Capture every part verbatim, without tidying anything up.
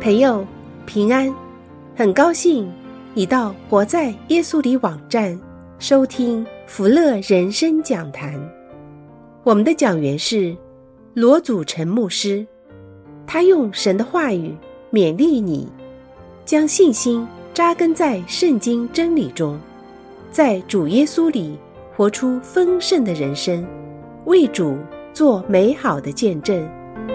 朋友平安，很高兴你到活在耶稣里网站收听福乐人生讲坛。我们的讲员是罗祖成牧师，他用神的话语勉励你，将信心扎根在圣经真理中，在主耶稣里活出丰盛的人生，为主做美好的见证。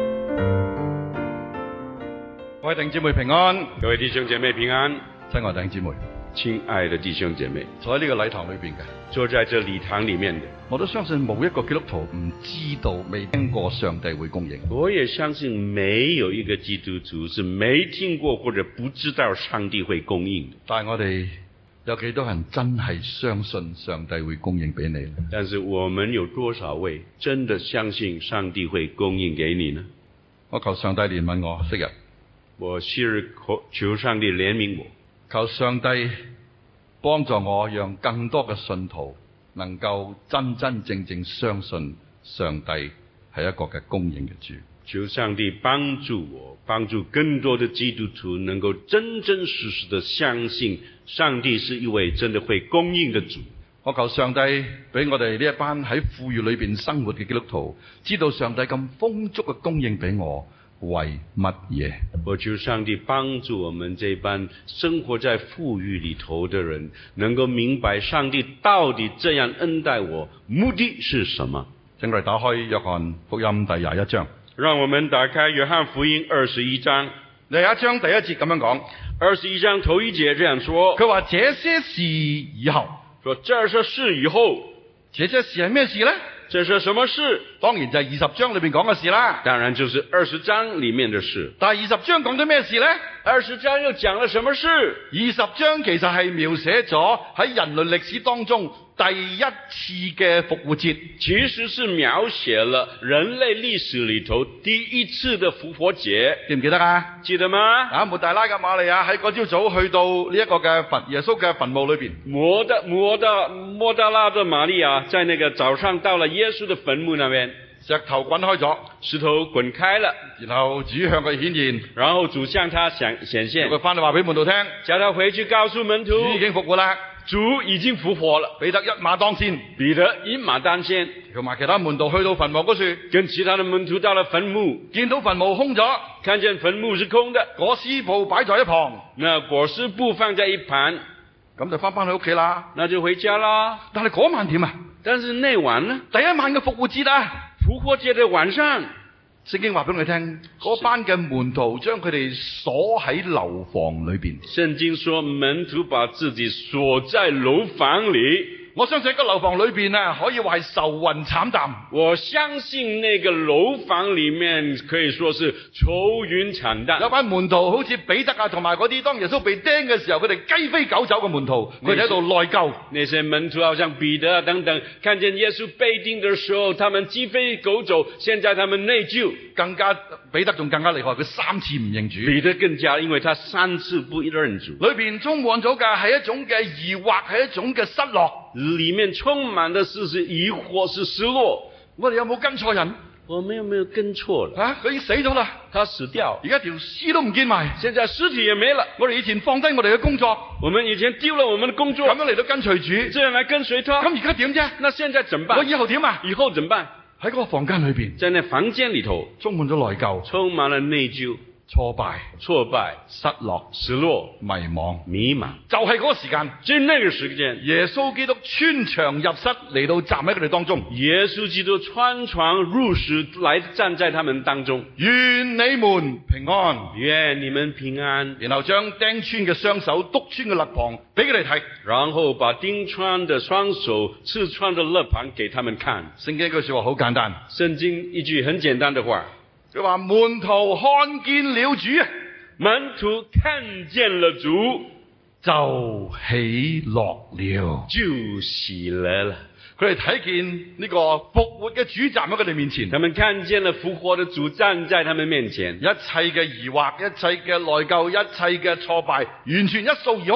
各位弟兄姊妹平安， 各位弟兄姐妹平安， 親愛弟兄姊妹， 親愛的弟兄姐妹， 坐喺呢個禮堂裏邊嘅， 坐在這禮堂裡面的， 我都相信冇一個基督徒唔知道、未聽過上帝會供應。 我也相信沒有一個基督徒是沒聽過或者不知道上帝會供應的。 但係我哋有幾多人真係相信上帝會供應俾你？ 但是我們有多少位真的相信上帝會供應給你呢？ 我求上帝憐憫我，昔日我昔日求上帝憐憫我， 求上帝幫助我，讓更多嘅信徒能夠真真正正相信上帝係一個嘅供應嘅主。 求上帝幫助我，幫助更多的基督徒能夠真真實實的相信上帝是一位真的會供應的主。 我求上帝俾我哋呢一班喺富裕裏邊生活嘅基督徒，知道上帝咁豐足嘅供應俾我為乜嘢？ 我求上帝幫助我們這班生活在富裕裏頭的人，能夠明白上帝到底這樣恩待我，目的是什麼？ 請我哋打開約翰福音第廿一章。 讓我們打開約翰福音二十一章。 廿一章第一節咁樣講， 二十一章頭一節這樣說， 佢話這些事以後， 說這些事以後， 這些事係咩事呢？ 這是什麼事？ 當然就係二十章裏面講嘅事啦。 當然就是二十章裏面的事。 但係二十章講咗咩事呢？ 二十章又講了什麼事？ 二十章其實係描寫咗喺人類歷史當中第一次嘅復活節， 其實是描寫了人類歷史裏頭第一次的復活節。 記唔記得啊？ 記得嗎？ 啊，抹大拉嘅瑪利亞喺嗰朝早去到呢一個嘅墳耶穌嘅墳墓裏邊。 摩大摩大摩大拉的瑪利亞在那個早上到了耶穌的墳墓那邊， 石頭滾開咗， 石頭滾開了， 然後主向佢顯現， 然後主向他顯顯現， 佢翻嚟話俾門徒聽， 叫他回去告訴門徒， 主已經復活啦， 主已經復活了。 彼得一馬當先， 彼得一馬當先， 同埋其他門徒去到墳墓嗰處， 跟其他的門徒到了墳墓， 見到墳墓空咗， 看見墳墓是空的， 裹屍布擺在一旁， 那裹屍布放在一旁， 咁就翻返去屋企啦， 那就回家啦。 但係嗰晚點啊？ 但是那晚呢？ 第一晚嘅復活節啊！ 復活節的晚上， 聖經話俾我哋聽，嗰班嘅門徒將佢哋鎖喺樓房裏邊。 聖經說門徒把自己鎖在樓房裏。 我相信個樓房裏邊啊，可以話係愁雲慘淡。 我相信那個樓房裏面可以說是愁雲慘淡。 有班門徒好似彼得啊，同埋嗰啲當耶穌被釘嘅時候，佢哋雞飛狗走嘅門徒，佢哋喺度內疚。 那些門徒好像彼得啊等等，看見耶穌被釘的時候，他們雞飛狗走，現在他們內疚。更加彼得仲更加厲害，佢三次唔認主。 彼得更加，因為他三次不認主。 裏邊充滿咗嘅係一種嘅疑惑，係一種嘅失落。 裏面充滿的是是疑惑，是失落。 我哋有冇跟錯人？ 我們有沒有跟錯了？ 啊，佢已經死咗啦， 他死掉， 而家條屍都唔見埋， 現在屍體也沒了。 我哋以前放低我哋嘅工作， 我們以前丟了我們的工作， 咁樣嚟到跟隨主， 這樣來跟隨他。 咁而家點啫？ 那現在怎麼辦？ 我以後點啊？ 以後怎麼辦？ 喺嗰個房間裏邊， 在那房間裏頭充滿咗內疚， 充滿了內疚、 挫敗、 挫敗、 失落、 失落、 迷茫、 迷茫， 就係嗰個時間， 就那個時間， 耶穌基督穿牆入室嚟到站喺佢哋當中。 耶穌基督穿牆入室來站在他們當中。 願你們平安， 願你們平安。 然後將釘穿嘅雙手、篤穿嘅肋旁俾佢哋睇， 然後把釘穿的雙手、刺穿的肋旁給他們看。 聖經一句說話好簡單， 聖經一句很簡單的話， 佢話門徒看見了主啊， 門徒看見了主， 就喜樂了， 就喜樂了。 佢哋睇見呢個復活嘅主站喺佢哋面前， 他們看見了復活的主站在他們面前， 一切嘅疑惑、一切嘅內疚、一切嘅挫敗，完全一掃而空。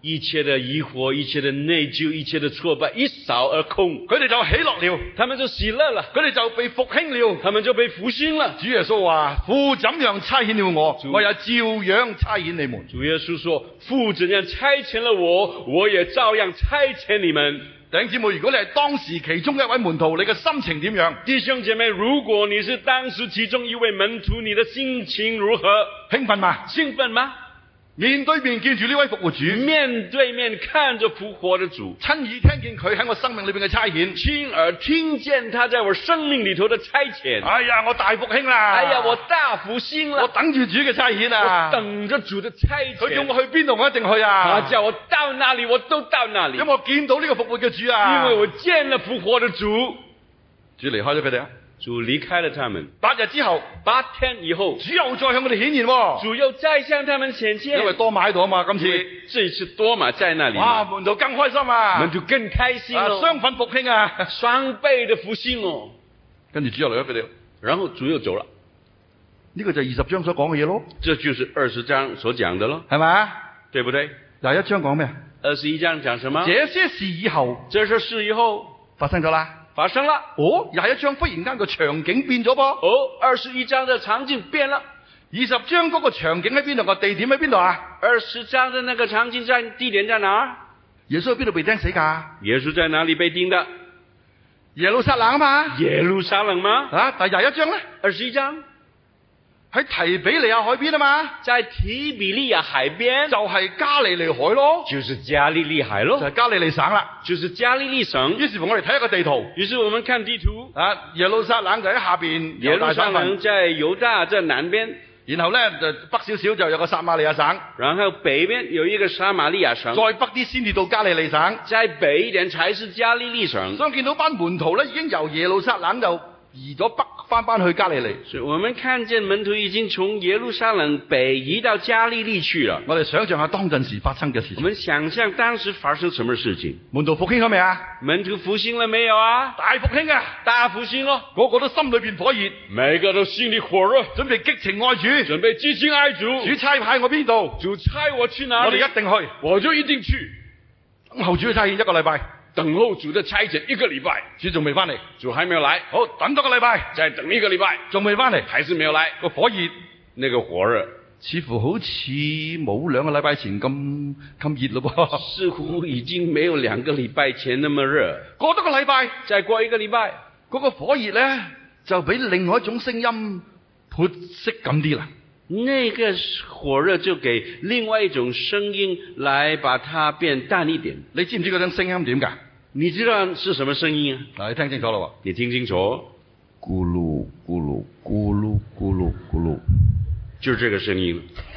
一切的疑惑、一切的內疚、一切的挫敗一掃而空， 佢哋就喜樂了， 他們就喜樂了， 佢哋就被復興了， 他們就被復興了。 主耶穌話：父怎樣差遣了我，我也照樣差遣你們。 主耶穌說：父怎樣差遣了我，我也照樣差遣你們。 弟兄姊妹，如果你係當時其中一位門徒，你嘅心情點樣？ 弟兄姐妹，如果你是當時其中一位門徒，你的心情如何？ 興奮嗎？ 興奮嗎？ 面對面見住呢位復活主， 面對面看着復活的主， 親耳聽見佢喺我生命裏邊嘅差遣， 親耳聽見他在我生命裏頭的差遣。 哎呀，我大復興啦！ 哎呀，我大復興了！ 我等住主嘅差遣啊！ 我等着主的差遣。 佢叫我去邊度，我一定去啊！ 他叫我到哪裏，我都到哪裏。 因為我見到呢個復活嘅主啊！ 因為我見了復活的主。 主離開咗佢哋啊！ 主離開了他們。 八日之後， 八天以後， 主又再向佢哋顯現喎。 主又再向他們顯現。 因為多馬喺度啊嘛，今次。 這一次多馬在那裏。 哇，門徒更開心啊！ 門徒更開心咯。 雙份復興啊！ 雙倍的復興哦。跟住主又離開佢哋， 然後主又走了。 呢個就係二十章所講嘅嘢咯。 這就是二十章所講的咯， 係咪？ 對不對？ 廿一章講咩？ 二十一章講什麼？ 這些事以後， 這些事以後發生咗啦。 發生了。 哦，廿一章忽然間個場景變咗噃。 哦，二十一章的場景變了。 二十章嗰個場景喺邊度？個地點喺邊度啊？ 二十章的那個場景在地點在哪？ 耶穌喺邊度被釘死㗎？ 耶穌在哪裏被釘的？ 耶路撒冷啊嘛。 耶路撒冷嗎？ 啊，但廿一章咧？ 二十一章喺提比利亞海邊啊嘛。 在提比利亞海邊， 就係加利利海咯。 就是加利利海咯。 就係加利利省啦。 就是加利利省。 於是乎我哋睇一個地圖。 於是我們看地圖。 啊，耶路撒冷就喺下邊。 耶路撒冷在猶大在南邊。然後咧就北少少就有個撒瑪利亞省。然後北邊有一個撒瑪利亞省。再北啲先至到加利利省。再北一點才是加利利省。所以見到班門徒咧已經由耶路撒冷就移咗北翻翻去加利利。所以我們看見門徒已經從耶路撒冷北移到加利利去了。我哋想象下當陣時發生嘅事情。我們想象當時發生什麼事情？門徒復興咗未啊？門徒復興了沒有啊？大復興啊！大復興咯！個個都心裏邊火熱，每個都心裏火熱，準備激情愛主，準備激情愛主。主差派我邊度？主差我去哪裡？我哋一定去，我就一定去。等候主嘅差遣一個禮拜。等候主的差遣一個禮拜，主仲未翻嚟，主還沒有來。好，等多個禮拜，再等一個禮拜，仲未翻嚟，還是沒有來。個火熱，那個火熱，似乎好似冇兩個禮拜前咁咁熱咯噃。似乎已經沒有兩個禮拜前那麼熱。過多個禮拜，再過一個禮拜，嗰個火熱咧就俾另外一種聲音潑熄咁啲啦。那個火熱就給另外一種聲音來把它變淡一點。你知唔知嗰種聲音點㗎？你知道是什麼聲音啊？嗱，你聽清楚啦喎！你聽清楚，咕嚕咕嚕咕嚕咕嚕咕嚕，就是這個聲音。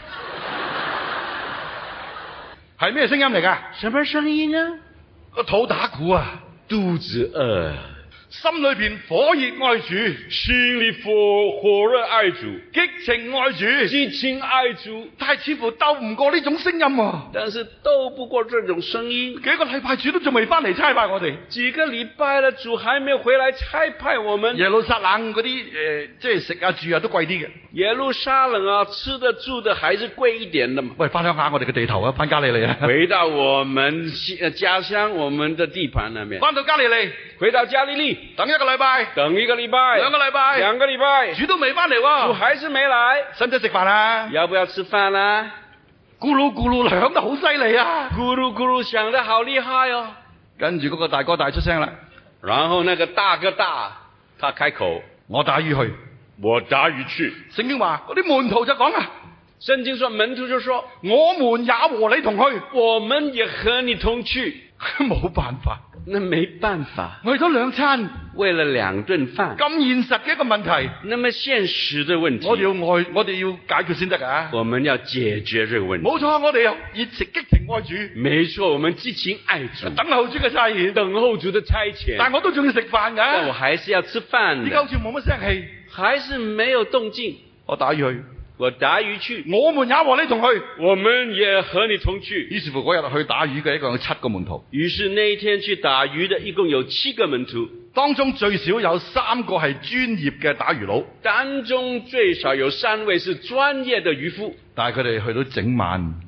係咩聲音嚟㗎？什麼聲音啊？個肚打鼓啊，肚子餓。心裏邊火熱愛主，心裏火火熱愛主，激情愛主，激情愛主，但係似乎鬥唔過呢種聲音啊！但是鬥不過這種聲音，幾個禮拜主都仲未翻嚟差派我哋，幾個禮拜了主還沒有回來差派我們。耶路撒冷嗰啲誒，即係食啊住啊都貴啲嘅。耶路撒冷啊，吃的住的還是貴一點的嘛。喂，翻鄉下我哋嘅地頭啊，翻加利利啊，回到我們家鄉，我們的地盤那邊，翻到加利利，回到加利利。等一個禮拜，等一個禮拜，兩個禮拜，兩個禮拜，主都未翻嚟喎，主還是沒來，使唔使食飯啊？要不要吃飯啊？咕嚕咕嚕響得好犀利啊！咕嚕咕嚕響得好厲害哦。跟住嗰個大哥大出聲啦，然後那個大哥大，他開口，我打魚去，我打魚去。聖經話嗰啲門徒就講啊，聖經說門徒就說，我們也和你同去，我們也和你同去。冇辦法。那沒辦法，為咗兩餐，為了兩頓飯，咁現實嘅一個問題，那麼現實的問題，我哋要愛，我哋要解決先得㗎。我們要解決這個問題。冇錯，我哋有熱情激情愛主。沒錯，我們激情愛主。等候主嘅差遣，等候主的差遣。但我都仲要食飯㗎。但我還是要吃飯。而家好似冇乜聲氣，還是沒有動靜。我打魚去。我打魚去，我們也和你同去，我們也和你同去。於是乎嗰日去打魚嘅一共有七個門徒。於是那一天去打魚的一共有七個門徒，當中最少有三個係專業嘅打魚佬，當中最少有三位是專業的漁夫。但係佢哋去到整晚一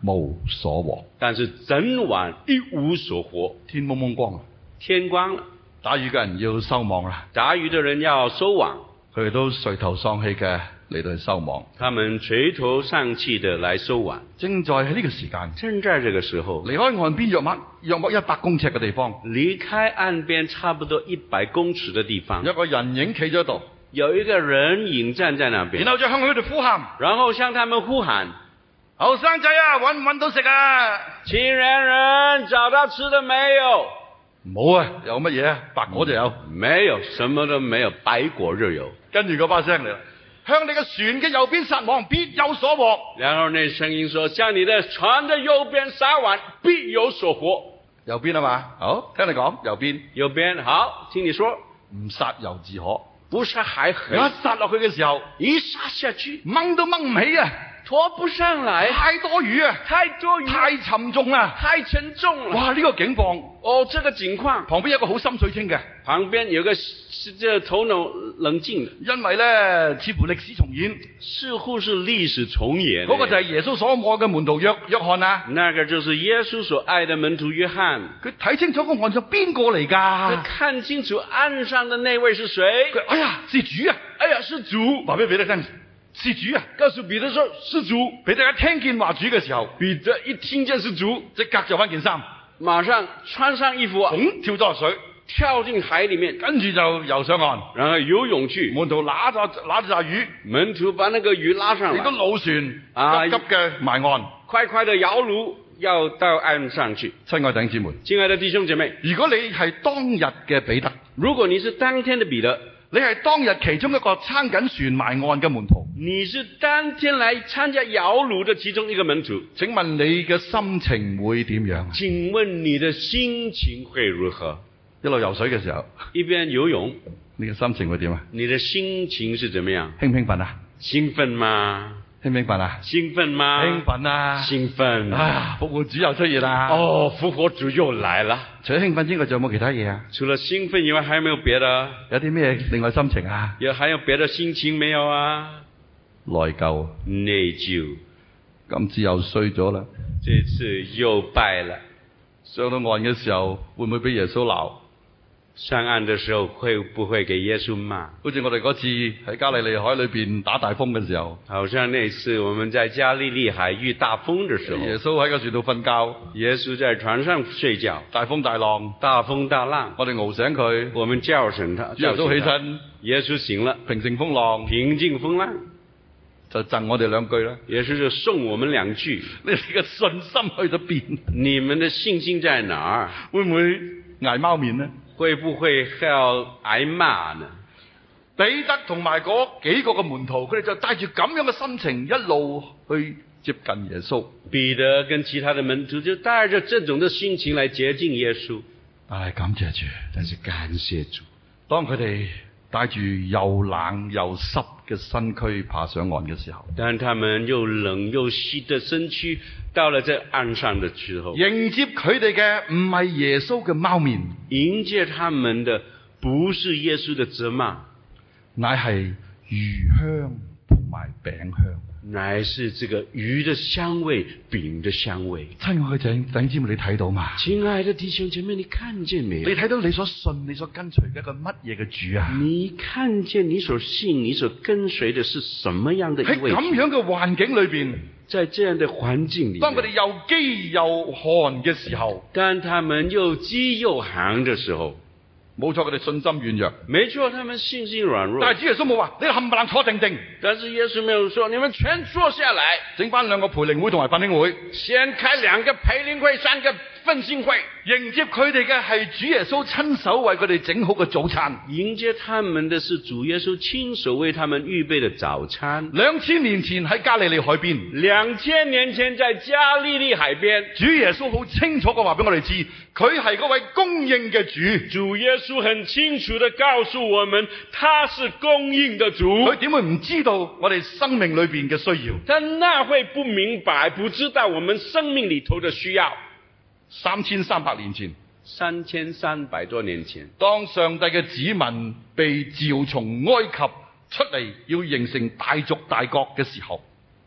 無所獲。 但是整晚一無所獲。 天蒙蒙光啊， 天光了， 打魚嘅人要收網啦， 打魚的人要收網， 佢哋都垂頭喪氣嘅嚟到去收網。 他們垂頭喪氣的來收網。 正在喺呢個時間， 正在這個時候， 離開岸邊約莫約莫一百公尺嘅地方， 離開岸邊差不多一百公尺的地方， 有個人影企咗喺度， 有一個人影站在那邊， 然後就向佢哋呼喊， 然後向他們呼喊： 後生仔啊，搵唔搵到食啊？ 青年人，找到吃的沒有？ 冇啊，有乜嘢啊？白果就有， 沒有，什麼都沒有，白果就有。 跟住嗰把聲嚟啦，向你嘅船嘅右邊撒網，必有所獲。 然後那聲音說：向你的船的右邊撒網，必有所獲。 右邊啊嘛，好，聽你講，右邊， 右邊，好，聽你說， 唔撒猶自可， 不撒還可以， 一撒落去嘅時候， 一撒下去， 掹都掹唔起啊！ 拖不上來， 太多魚啊， 太多魚， 太沉重啦， 太沉重了。 哇！呢、這個境況， 哦，這個情況， 旁邊有個好心水清嘅， 旁邊有個是這頭腦冷靜的， 因為咧似乎歷史重演， 似乎是歷史重演。 嗰個就係耶穌所愛嘅門徒約約翰啊， 那個就是耶穌所愛的門徒約翰。 佢睇清楚個岸上邊個嚟㗎？ 佢看清楚岸上的那位是誰？ 佢哎呀，是主啊！ 哎呀，是主！ 話俾彼得聽。是主啊！ 告訴彼得說是主。 彼得一聽見話主嘅時候， 彼得一聽見是主， 即刻就翻件衫， 馬上穿上衣服， 砰跳咗落水， 跳進海裡面， 跟住就游上岸， 然後游泳去。 門徒拿咗拿咗隻魚， 門徒把那個魚拉上來， 亦都老船啊， 急急嘅埋岸， 快快的搖櫓要到岸上去。 親愛弟兄姊妹， 親愛的弟兄姐妹， 如果你係當日嘅彼得， 如果你是當天的彼得， 你係當日其中一個撐緊船埋岸嘅門徒， 你是當天來參加搖櫓的其中一個門徒， 請問你嘅心情會點樣？ 請問你的心情會如何？ 一路游水嘅時候， 一邊游泳， 你嘅心情會點啊？ 你的心情是怎麼樣？ 興唔興奮啊？ 興奮嗎？ 興唔興奮啊？ 興奮嗎？ 興奮啊！ 興奮啊！復活主又出現啦！ 哦，復活主又來了。 除咗興奮之外，仲有冇其他嘢啊？ 除了興奮以外，還有沒有別的？ 有啲咩另外心情啊？ 有還有別的心情沒有啊？ 內疚。 內疚。 今次又衰咗啦！ 這次又敗了。 上到岸嘅時候，會唔會俾耶穌鬧？ 上岸的時候會不會給耶穌罵？ 好似我哋嗰次喺加利利海裏邊打大風嘅時候， 好像那次我們在加利利海遇大風的時候， 耶穌喺個船度瞓覺， 耶穌在船上睡覺， 大風大浪， 大風大浪， 我哋熬醒佢， 我們叫醒他， 耶穌起身， 耶穌醒了， 平靜風浪， 平靜風浪， 就贈我哋兩句啦。 耶穌就送我們兩句， 你哋嘅信心去咗邊？ 你們的信心在哪兒？ 會唔會捱貓面呢？ 會不會要挨罵呢？ 彼得同埋嗰幾個嘅門徒，佢哋就帶住咁樣嘅心情，一路去接近耶穌。 彼得跟其他的門徒就帶着這種的心情來接近耶穌。 唉，感謝主， 但是感謝主。 當佢哋帶住又冷又濕嘅身軀爬上岸嘅時候， 當他們又冷又濕的身軀到了這岸上的時候， 迎接佢哋嘅唔係耶穌嘅貓面， 迎接他們的不是耶穌的責罵， 乃係魚香同埋餅香， 乃是這個魚的香味、餅的香味。 親愛嘅弟兄姊妹，你睇到嘛？ 親愛的弟兄姐妹，你看見沒有？ 你睇到你所信、你所跟隨嘅一個乜嘢嘅主啊？ 你看見你所信、你所跟隨的是什麼樣的一位主？ 喺咁樣嘅環境裏邊， 在這樣的環境裏面， 當佢哋又飢又寒嘅時候， 當他們又飢又寒的時候， 冇錯，佢哋信心軟弱。 沒錯，他們信心軟弱。 但係主耶穌冇話，你冚唪唥坐定定。 但是耶穌沒有說，你們全坐下來， 整翻兩個培靈會同埋奮興會， 先開兩個培靈會，三個奮興會， 迎接佢哋嘅係主耶穌親手為佢哋整好嘅早餐。 迎接他們的是主耶穌親手為他們預備的早餐。 兩千年前喺加利利海邊， 兩千年前在加利利海邊， 主耶穌好清楚嘅話俾我哋知，佢係嗰位供應嘅主。 主耶穌很清楚地告訴我們，他是供應的主。 佢點會唔知道我哋生命裏邊嘅需要？ 他哪會不明白、不知道我們生命裏頭的需要？ 三千三百年前， 三千三百多年前， 當上帝嘅子民被召從埃及出嚟，要形成大族大國嘅時候，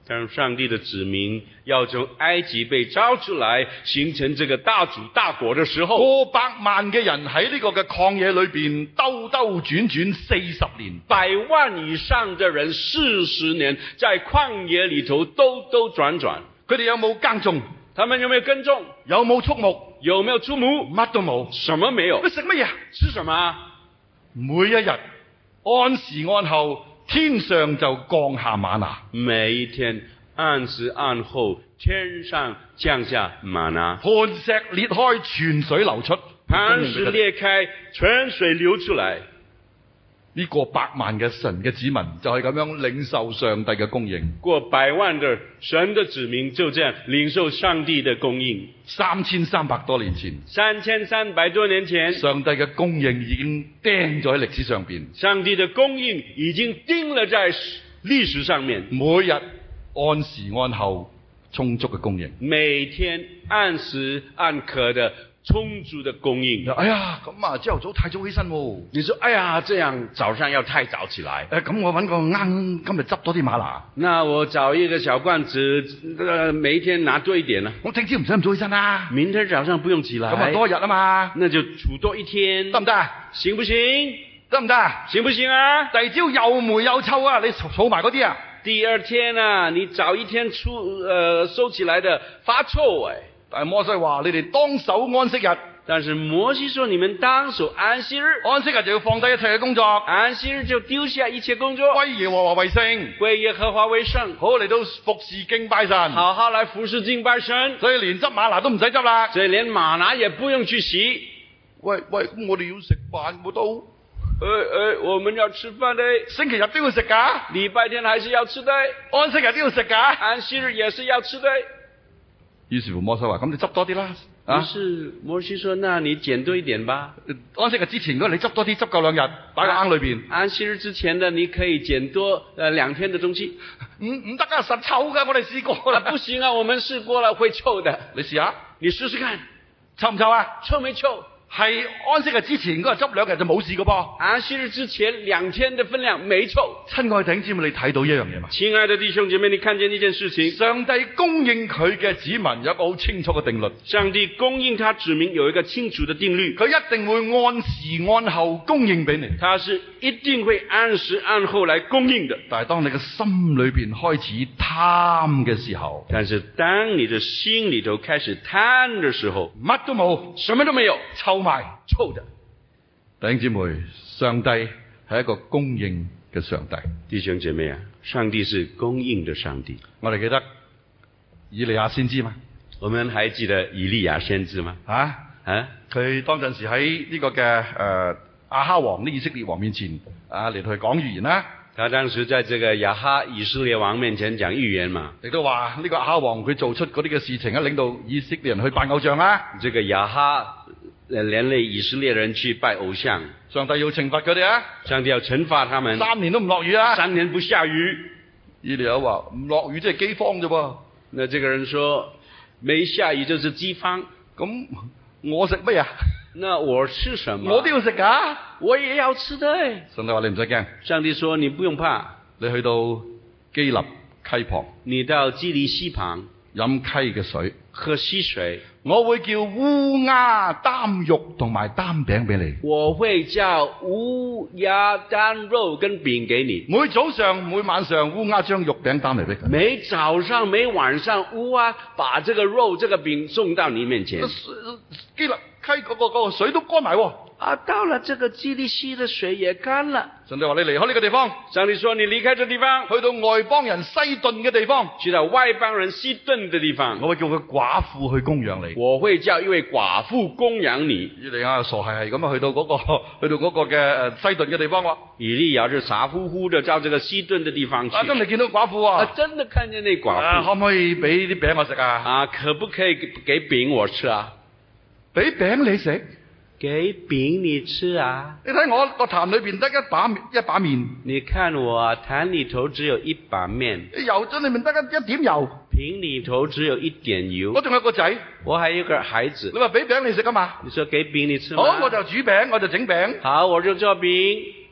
当上帝的子民要從埃及被招出來，形成這個大族大國的時候， 過百萬嘅人喺呢個嘅曠野裏邊兜兜轉轉四十年， 百萬以上的人四十年在曠野裏頭兜兜轉轉， 佢哋有冇耕種？ 他們有沒有耕種？ 有冇畜牧？ 有沒有畜牧？ 乜都冇， 什麼沒有？ 佢食乜嘢？ 吃什麼？ 每一日按時按候，天上就降下嗎哪。 每一天按時按候，天上降下嗎哪。 磐石裂開，泉水流出。 磐石裂開，泉水流出來。 呢過百萬嘅神嘅子民就係咁樣領受上帝嘅供應。 過百萬的神的子民就這樣領受上帝的供應。 三千三百多年前， 三千三百多年前， 上帝嘅供應已經釘咗喺歷史上邊。 上帝的供應已經釘了在歷史上面。 每日按時按候充足嘅供應， 每天按時按刻的充足的供應。 哎呀，咁啊，朝頭早太早起身喎。 你說，哎呀，這樣早上要太早起來。 誒，咁我揾個啱今日執多啲嗎哪。 那我找一個小罐子，呃，每一天拿多一點啦。 我聽朝唔使咁早起身啦。 明天早上不用起來。 咁啊多日啊嘛。 那就儲多一天。 得唔得？ 行不行？ 得唔得？ 行不行啊？ 第二朝又霉又臭啊！你儲埋嗰啲啊。 第二天啊，你早一天出，呃，收起來的發臭哎。 但係摩西話：你哋當守安息日。 但是摩西說：你們當守安息日。 安息日就要放低一切嘅工作。 安息日就丟下一切工作。 歸耶和華為聖。 歸耶和華為聖。 好嚟到服侍敬拜神。 好好來服侍敬拜神。 所以連執嗎哪都唔使執啦。 所以連嗎哪也不用去洗。 喂喂，咁我哋要食飯喎都。 誒誒，我們要吃飯的。 星期日都要食㗎。 禮拜天還是要吃的。 安息日都要食㗎。 安息日也是要吃的。 於是乎摩西話：咁你執多啲啦。啊！ 於是摩西說：那你撿多一點吧。 安息日之前嗰你執多啲，執夠兩日，擺個罌裏邊。 安息日之前的你可以撿多呃兩天的東西。 唔唔得啊，實臭㗎！我哋試過啦。 不行啊，我們試過了，會臭的。 你試下， 你試試看， 臭唔臭啊？ 臭沒臭？ 係安息日之前嗰日執兩日就冇事㗎噃。 安息日之前兩天的分量沒臭。 親愛弟兄姊妹，你睇到一樣嘢嘛？ 親愛的弟兄姐妹，你看見一件事情， 上帝供應佢嘅子民有一個好清楚嘅定律。 上帝供應他子民有一個清楚的定律， 佢一定會按時按候供應俾你。 他是一定會按時按候來供應的。 但係當你嘅心裏邊開始貪嘅時候， 但是當你的心裏頭開始貪的時候， 乜都冇， 什麼都沒有， 臭埋臭的。 弟兄姊妹，上帝係一個供應嘅上帝。 弟兄姐妹啊，上帝是供應的上帝。 我哋記得以利亞先知嘛？ 我們還記得以利亞先知嗎？ 啊啊！佢當陣時喺呢個嘅誒亞哈王呢以色列王面前啊嚟同佢講預言啦。 他當時在這個亞哈以色列王面前講預言嘛， 亦都話呢個亞哈王佢做出嗰啲嘅事情啊，領導以色列人去拜偶像啦。 這個亞哈連累以色列人去拜偶像， 上帝要懲罰佢哋啊！ 上帝要懲罰他們， 三年都唔落雨啊！ 三年不下雨。 以利亞話唔落雨即係饑荒啫噃。 那這個人說沒下雨就是饑荒， 咁我食乜呀？ 那我吃什麼？ 我都要食㗎， 我也要吃的。 上帝話你唔使驚， 上帝說你不用怕， 你去到基立溪旁， 你到基利溪旁飲溪嘅水， 喝溪水， 我會叫烏鴉擔肉同埋擔餅俾你。 我會叫烏鴉擔肉跟餅給你。 每早上每晚上烏鴉將肉餅擔嚟俾佢。 每早上每晚上烏鴉把這個肉這個餅送到你面前。 基立溪嗰個嗰個水都乾埋喎。 啊，到了這個基利溪的水也乾了。 上帝話你離開呢個地方， 上帝說你離開這地方， 去到外邦人西頓嘅地方， 去到外邦人西頓的地方， 我會叫佢寡婦去供養你。 我會叫一位寡婦供養你。 以利亞傻係係咁啊，去到嗰、那個去到嗰個嘅誒西頓嘅地方喎。 以利亞就傻乎乎的到這個西頓的地方去。 啊，真係見到寡婦啊！ 啊，真的看見那寡婦。 啊，可唔可以俾啲餅我食啊？ 啊，可不可以給餅我吃啊？ 俾餅你食？ 給餅你吃啊？ 你睇我個壇裏邊得一把一把麵。 你看我壇裏頭只有一把麵。 油樽裏面得一一點油。 瓶裏頭只有一點油。 我仲有個仔。 我還有個孩子。 你話俾餅你食啊嘛？ 你說給餅你吃嗎？ 好，我就煮餅，我就整餅。 好，我就做餅。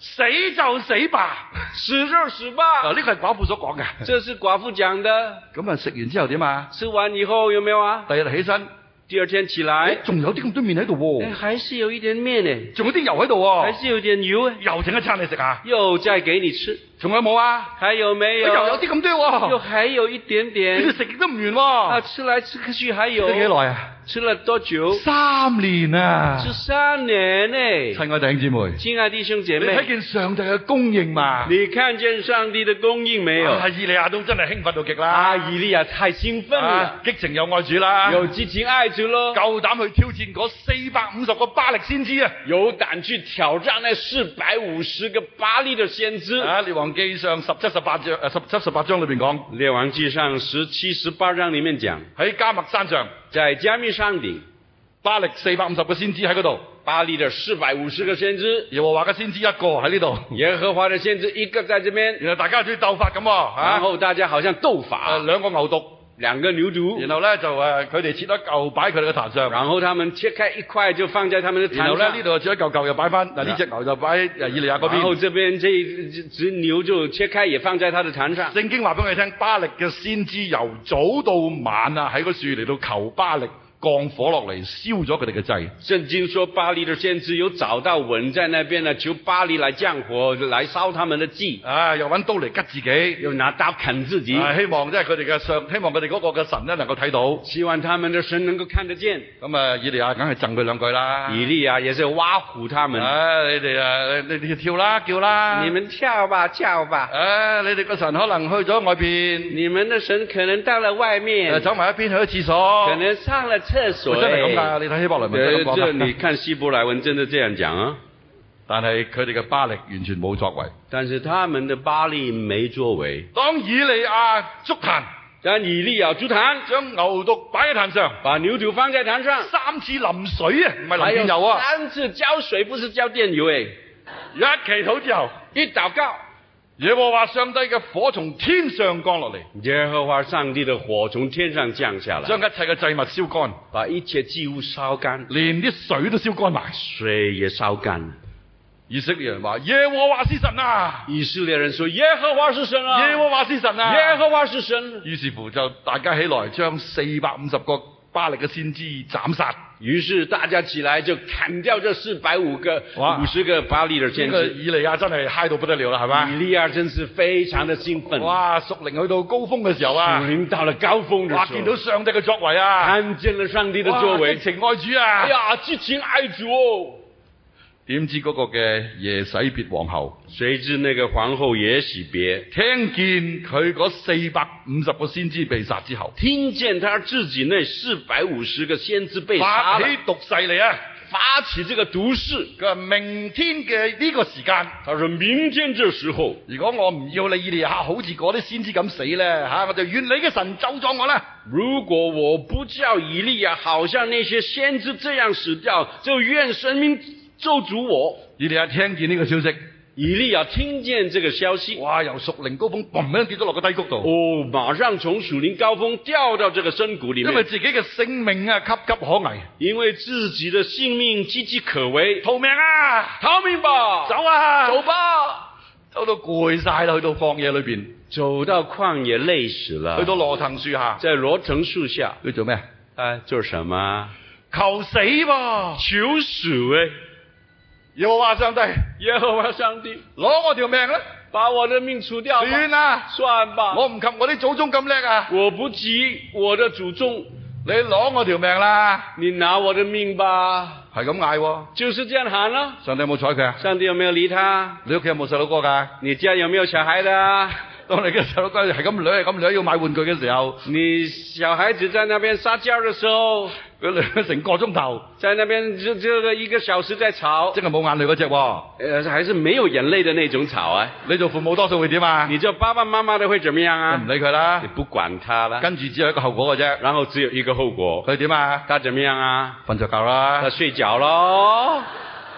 死就死吧， 死就死吧。 啊，呢個係寡婦所講嘅。 這是寡婦講的。 咁啊，食完之後點啊？ 吃完以後有沒有啊？ 第二日起身， 第二天起來， 仲有啲咁多麵喺度喎。 誒，還是有一點麵誒， 仲有啲油喺度喎。 還是有點油誒， 又整一餐你食啊？ 又再給你吃。 仲有冇啊？ 還有沒有？ 又有啲咁多喎。 又還有一點點。 你哋食極都唔完喎。 啊，吃來吃去還有。 食咗幾耐啊？ 吃了多久？ 三年啊！ 吃三年呢。 親愛弟兄姊妹， 親愛弟兄姐妹， 你睇見上帝嘅供應嘛？ 你看見上帝的供應沒有？ 啊，以利亞都真係興奮到極啦！ 啊，以利亞太興奮了， 啊，激情又愛主啦， 有激情愛主咯， 夠膽去挑戰嗰四百五十個巴力先知啊！ 有膽去挑戰那四百五十個巴力的先知。 啊，列王記上十七十八章誒十七十八章裏邊講， 列王記上十七十八章裏面講， 喺迦密山上， 在迦密山頂， 巴力四百五十個先知喺嗰度， 巴力的四百五十個先知， 耶和華嘅先知一個喺呢度， 耶和華的先知一個在這邊， 然後大家好似鬥法咁喎， 然後大家好像鬥法， 誒兩個牛犢， 兩個牛犢， 然後咧就誒佢哋切一嚿擺佢哋嘅壇上， 然後他們切開一塊就放在他們的壇上， 然後咧呢度切一嚿嚿又擺翻，嗱呢隻牛就擺喺誒以利亞嗰邊， 然後這邊這隻牛就切開也放在他的壇上。 聖經話俾我哋聽，巴力嘅先知由早到晚啊喺個樹嚟到求巴力降火落嚟燒咗佢哋嘅祭。 聖經說巴力的先知由早到晚在那邊呢，求巴力來降火，來燒他們的祭。 啊，又揾刀嚟吉自己， 又拿刀砍自己。 啊，希望即係佢哋嘅上，希望佢哋嗰個嘅神咧能夠睇到， 希望他們的神能夠看得見。 咁啊，以利亞梗係贈佢兩句啦。 以利亞也是挖苦他們。 啊，你哋啊，你哋跳啦，叫啦。 你們跳吧，跳吧。 啊，你哋個神可能去咗外邊。 你們的神可能到了外面。 走埋一邊去咗廁所。 可能上了廁所。 真係咁㗎，你睇希伯來文真係咁講。 這你看希伯來文真的這樣講啊。 但係佢哋嘅巴力完全冇作為。 但是他們的巴力沒作為。 當以利亞築壇， 當以利亞築壇， 將牛犢擺喺壇上， 把牛犢放在壇上， 三次淋水啊，唔係淋電油啊。 三次澆水，不是澆電油誒。 一祈禱之後， 一禱告。 耶和華上帝嘅火從天上降落嚟， 耶和華上帝的火從天上降下來， 將一切嘅祭物燒乾， 把一切祭物燒乾， 連啲水都燒乾埋， 水也燒乾。 以色列人話：耶和華是神啊！ 以色列人說：耶和華是神啊！ 耶和華是神啊！ 耶和華是神。 於是乎就大家起來將四百五十個巴力嘅先知斬殺。 於是大家起來就砍掉這四百五個五十個巴力的先知。 呢個以利亞真係嗨到不得了啦，係嘛？ 以利亞真是非常的興奮。 哇！屬靈去到高峰嘅時候啊， 屬靈到了高峰嘅時候， 哇！見到上帝嘅作為啊， 看見了上帝的作為， 激情愛主啊！ 哎呀，激情愛主哦！ 點知嗰個嘅耶洗別皇后， 誰知那個皇后耶洗別聽見佢嗰四百五十個先知被殺之後， 聽見他自己那四百五十個先知被殺， 發起毒誓嚟啊！ 發起這個毒誓， 佢話明天嘅呢個時間， 他說明天這時候， 如果我唔要你以利亞好似嗰啲先知咁死咧，吓我就願你嘅神咒詛我啦。 如果我不叫以利亞好像那些先知這樣死掉，就願神明咒詛我。 以利亞聽見呢個消息， 以利亞聽見這個消息， 哇！由屬靈高峰嘣一聲跌咗落個低谷度。 哦，馬上從屬靈高峰掉到這個深谷裏面。 因為自己嘅性命啊岌岌可危， 因為自己的性命岌岌可危， 逃命啊！ 逃命吧！ 走啊！ 走吧！ 走到攰晒啦，去到曠野裏邊， 走到曠野累死了， 去到羅藤樹下， 在羅藤樹下， 去做咩？ 啊，做什麼？ 求死噃！ 求死誒！ 耶和華上帝， 耶和華上帝， 攞我條命啦！ 把我的命除掉吧！ 算啦， 算吧！ 我唔及我啲祖宗咁叻啊！ 我不及我的祖宗， 你攞我條命啦！ 你拿我的命吧！ 係咁嗌喎， 就是這樣喊啦。 上帝有冇睬佢啊？ 上帝有沒有理他？ 你屋企有冇細佬哥㗎？ 你家有沒有小孩的？ 當你嘅細佬哥係咁掠係咁掠要買玩具嘅時候， 你小孩子在那邊撒嬌嘅時候， 佢掠成個鐘頭， 在那邊就這個一個小時在吵， 真係冇眼淚嗰隻喎。 呃，還是沒有眼淚的那種吵啊！ 你做父母多數會點啊？ 你做爸爸媽媽的會怎麼樣啊？ 唔理佢啦， 你不管他啦， 跟住只有一個後果嘅啫。 然後只有一個後果， 佢點啊？ 他怎麼樣啊？ 瞓着覺啦， 他睡覺咯。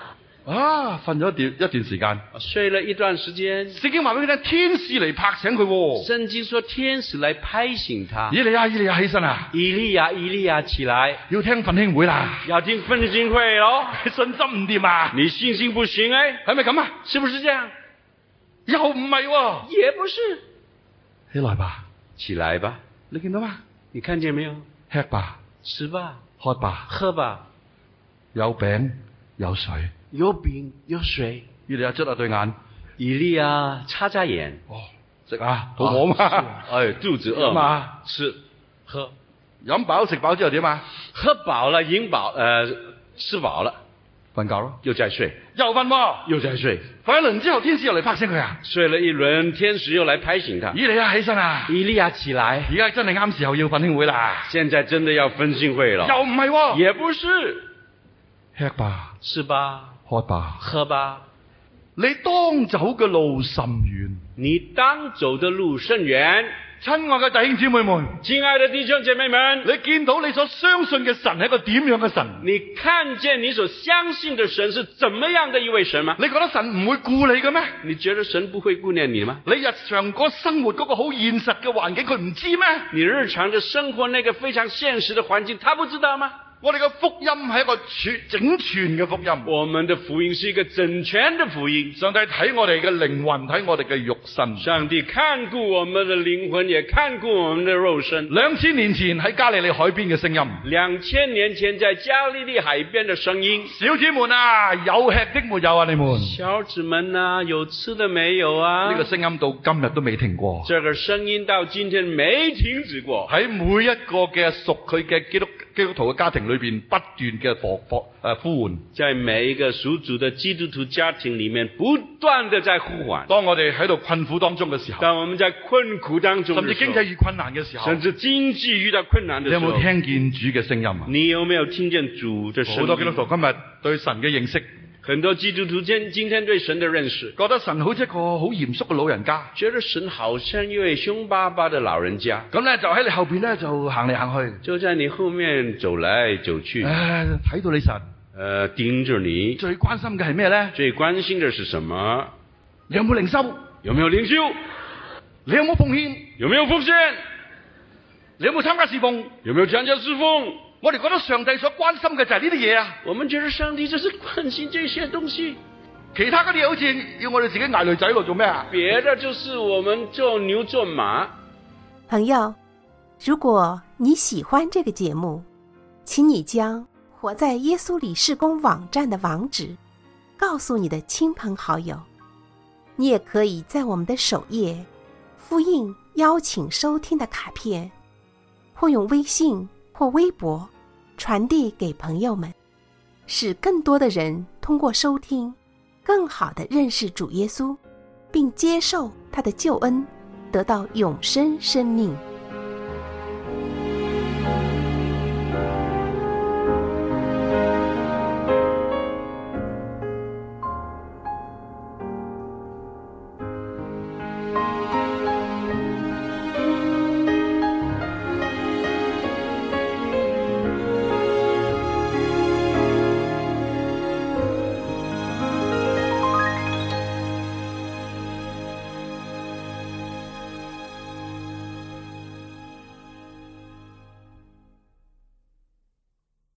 啊，瞓咗一段一段時間， 睡了一段時間。 聖經話俾佢聽，天使嚟拍醒佢喎。 聖經說天使來拍醒他。 以利亞，以利亞起身啊！ 以利亞，以利亞起來， 要聽奮興會啦！ 要聽奮興會咯。 信心唔掂啊！ 你信心不行哎， 係咪咁啊？ 是不是這樣？ 又唔係喎， 也不是。 起來吧， 起來吧， 你見到嗎？ 你看見沒有？ 吃吧， 吃吧， 喝吧， 喝吧， 有餅有水， 有餅有水。 以利亞捽下對眼， 以利亞擦擦眼。 哦，食啊，肚餓嘛？ 哎，肚子餓嘛？ 吃喝， 飲飽食飽之後點啊？ 喝飽了，飲飽，呃，吃飽了， 瞓覺咯， 又再睡， 又瞓喎， 又再睡。 瞓一輪之後，天使又嚟拍醒佢啊！ 睡了一輪，天使又來拍醒他。 以利亞起身啊！ 以利亞起來， 而家真係啱時候要奮興會啦！ 現在真的要奮興會了。 又唔係喎， 也不是。 吃吧， 吃吧， 喝吧， 喝吧。 你當走嘅路甚遠， 你當走的路甚遠。 親愛嘅弟兄姊妹們， 親愛的弟兄姐妹們， 你見到你所相信嘅神係一個點樣嘅神？ 你看見你所相信的神是怎麼樣的一位神嗎？ 你覺得神唔會顧你嘅咩？ 你覺得神不會顧念你嗎？ 你日常嗰生活嗰個好現實嘅環境，佢唔知咩？ 你日常的生活那個非常現實的環境，他不知道嗎？ 我哋嘅福音係一個全整全嘅福音。 我們的福音是一個整全的福音。 上帝睇我哋嘅靈魂，睇我哋嘅肉身。 上帝看顧我們的靈魂，也看顧我們的肉身。 兩千年前喺加利利海邊嘅聲音。 兩千年前在加利利海邊的聲音。 小子們啊，有吃的沒有啊？你們小子們啊，有吃的沒有啊？ 呢個聲音到今日都未停過。 這個聲音到今天沒停止過。 喺每一個嘅屬佢嘅基督基督徒嘅家庭裏邊不斷嘅呼呼誒呼喚， 在每一個屬主的基督徒家庭裏面不斷的在呼喚。 當我哋喺度困苦當中嘅時候， 當我們在困苦當中， 甚至經濟遇困難嘅時候， 甚至經濟遇到困難的時候， 你有冇聽見主嘅聲音啊？ 你有沒有聽見主的聲音？ 好多基督徒今日對神嘅認識， 很多基督徒今今天對神的認識， 覺得神好似一個好嚴肅嘅老人家， 覺得神好像一位凶巴巴的老人家。 咁咧就喺你後邊咧就行嚟行去， 就在你後面走來走去。 唉，睇到你神， 呃，盯着你。 最關心嘅係咩咧？ 最關心的是什麼？ 你有冇靈修？ 有沒有靈修？ 你有冇奉獻？ 有沒有奉獻？ 你有冇參加侍奉？ 有沒有參加侍奉？ 我哋覺得上帝所關心嘅就係呢啲嘢啊！ 我們覺得上帝就是關心這些東西， 其他嗰啲好似要我哋自己捱女仔咯，做咩啊？ 別的就是我們做牛做馬。 朋友，如果你喜歡這個節目，請你將活在耶穌裡事工網站的網址告訴你的親朋好友。你也可以在我們的首頁複印邀請收聽的卡片，或用微信或微博傳遞給朋友們，使更多的人通過收聽更好地認識主耶穌，並接受他的救恩，得到永生生命。